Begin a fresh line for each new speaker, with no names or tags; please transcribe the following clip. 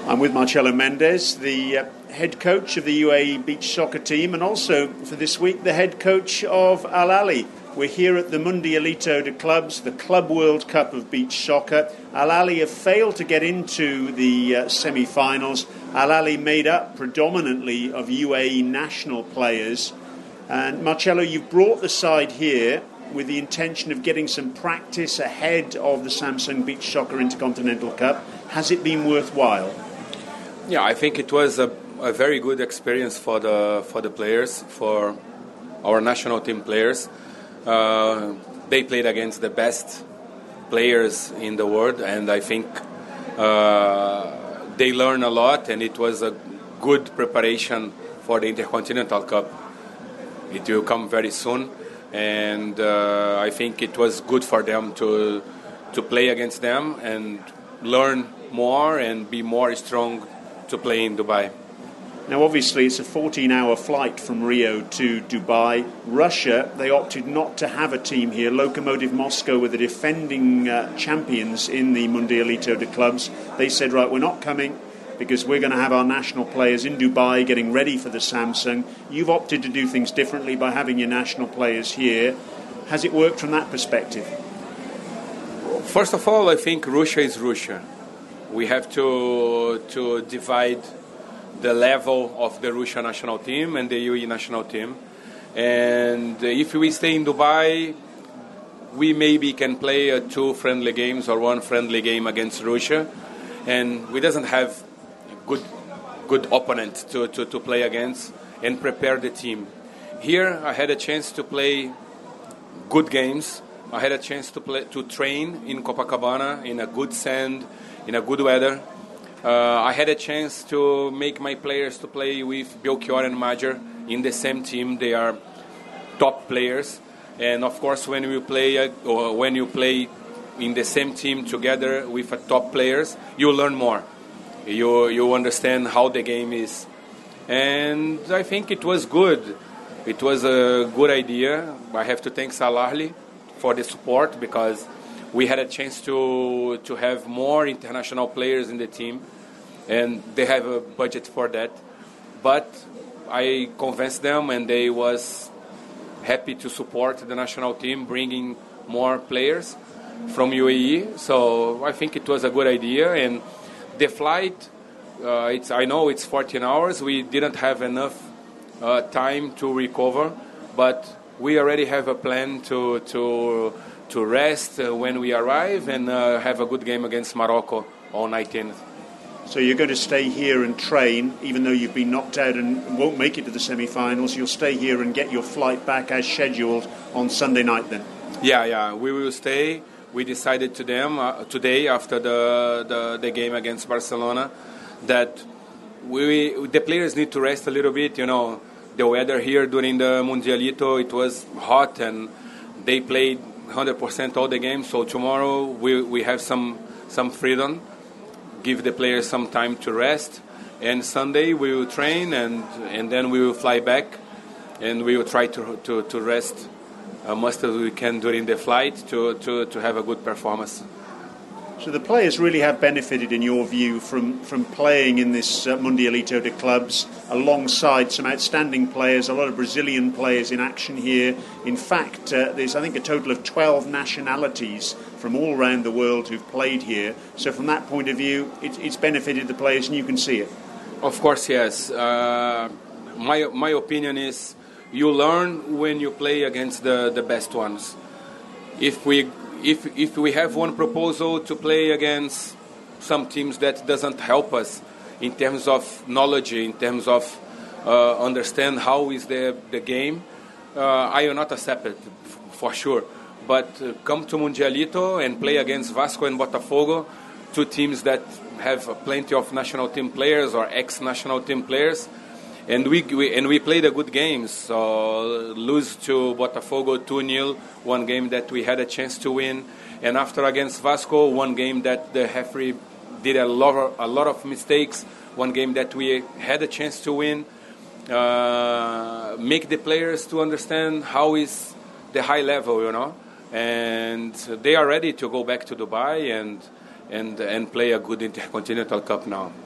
I'm with Marcelo Mendes, the head coach of the UAE beach soccer team, and also for this week the head coach of Al Ahly. We're here at the Mundialito de Clubs, the Club World Cup of beach soccer. Al Ahly have failed to get into the semi-finals. Al Ahly made up predominantly of UAE national players. And Marcelo, you've brought the side here with the intention of getting some practice ahead of the Samsung Beach Soccer Intercontinental Cup. Has it been worthwhile?
Yeah, I think it was a very good experience for the players, for our national team players. They played against the best players in the world, and I think they learned a lot, and it was a good preparation for the Intercontinental Cup. It will come very soon, and I think it was good for them to play against them and learn more and be more strong to play in Dubai.
Now obviously it's a 14-hour flight from Rio to Dubai. Russia, they opted not to have a team here. Lokomotiv Moscow were the defending champions in the Mundialito de Clubs. They said, right, we're not coming because we're going to have our national players in Dubai getting ready for the Samsung. You've opted to do things differently by having your national players here. Has it worked from that perspective?
First of all, I think Russia is Russia. We have to divide the level of the Russian national team and the UAE national team. And if we stay in Dubai, we maybe can play 2 friendly games or 1 friendly game against Russia. And we doesn't have a good opponent to play against and prepare the team. Here I had a chance to play good games. I had a chance to train in Copacabana in a good sand, in a good weather. I had a chance to make my players to play with Belchior and Majer in the same team. They are top players, and of course, when you play in the same team together with top players, you learn more. You understand how the game is, and I think it was good. It was a good idea. I have to thank Al Ahly for the support because we had a chance to have more international players in the team, and they have a budget for that. But I convinced them, and they was happy to support the national team, bringing more players from UAE. So I think it was a good idea. And the flight, I know it's 14 hours. We didn't have enough time to recover, but we already have a plan to rest when we arrive and have a good game against Morocco on 19th.
So you're going to stay here and train, even though you've been knocked out and won't make it to the semi-finals. You'll stay here and get your flight back as scheduled on Sunday night then?
Yeah, we will stay. We decided to them today after the game against Barcelona that the players need to rest a little bit. You know, the weather here during the Mundialito, it was hot and they played 100% all the games. So tomorrow we have some freedom, give the players some time to rest. And Sunday we will train and then we will fly back and we will try to rest as much as we can during the flight to have a good performance.
So the players really have benefited, in your view, from playing in this Mundialito de Clubs alongside some outstanding players, a lot of Brazilian players in action here. In fact, there's, I think, a total of 12 nationalities from all around the world who've played here. So from that point of view, it's benefited the players and you can see it.
Of course, yes. My opinion is you learn when you play against the best ones. If we have one proposal to play against some teams that doesn't help us in terms of knowledge, in terms of understand how is the game, I will not accept it for sure. But come to Mundialito and play against Vasco and Botafogo, 2 teams that have plenty of national team players or ex-national team players, and we played a good game. So lose to Botafogo 2-0, one game that we had a chance to win, and after against Vasco, one game that the referee did a lot of mistakes, one game that we had a chance to win. Make the players to understand how is the high level, you know, and they are ready to go back to Dubai and play a good Intercontinental Cup now.